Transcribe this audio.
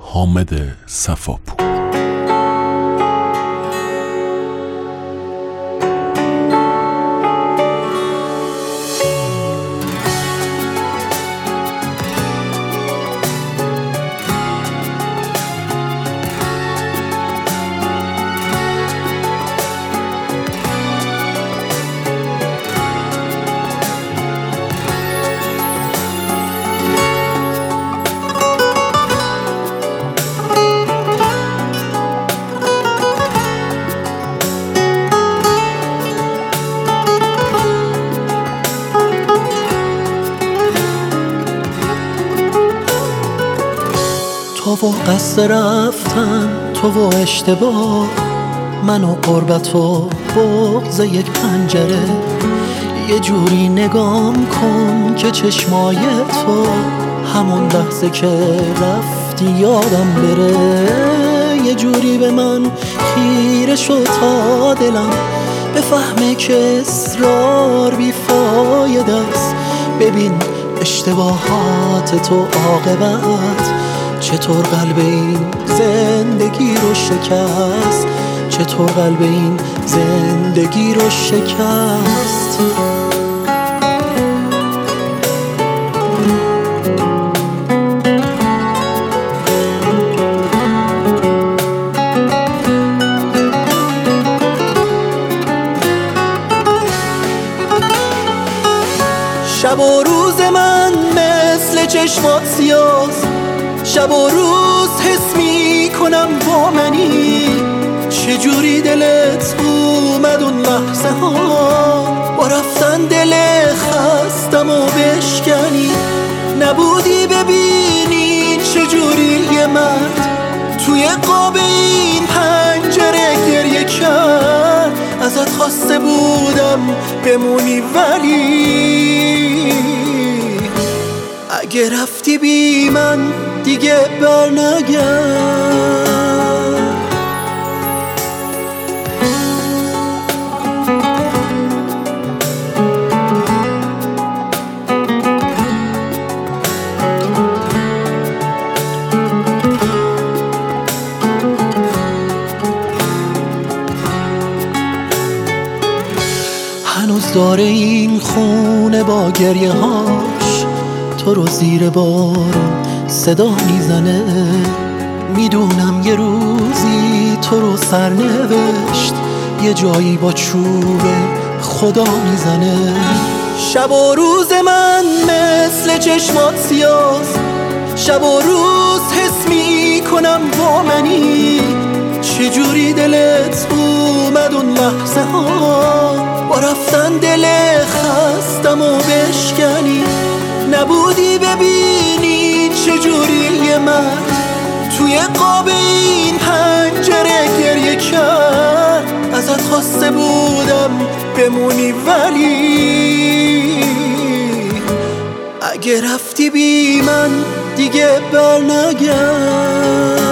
حامد صفاپور. تو و قصد رفتن، تو و اشتباه، من و قربت و بغض یک پنجره. یه جوری نگام کن که چشمای تو همون لحظه که رفتی یادم بره. یه جوری به من خیره شد تا دلم بفهمه که اصرار بیفایده است. ببین اشتباهات تو عاقبت چطور قلب این زندگی رو شکست، چطور قلب این زندگی رو شکست. شب و روز من مثل چشمات سیاست، شب و روز حس می کنم با منی. چجوری دلت اومد اون لحظه ها با رفتن دل خستم و بشکنی. نبودی ببینی چجوری یه مرد توی قاب این پنجره گریه کرد. ازت خواسته بودم بمونی ولی اگه رفتی بی من دیگه برنگرد. هنوز داره این خونه با گریه هاش تو رو زیر بارون صدا میزنه. میدونم یه روزی تو رو سرنوشت یه جایی با چوب خدا میزنه. شب و روز من مثل چشمات سیاست، شب و روز حس میکنم با منی. چجوری دلت اومد اون لحظه ها با رفتن دل خستم و بشکنی. نبودی ببینی چجوری یه مرد توی قاب این پنجره گریه کرد. ازت خواسته بودم بمونی ولی اگه رفتی بی من دیگه برنگرد.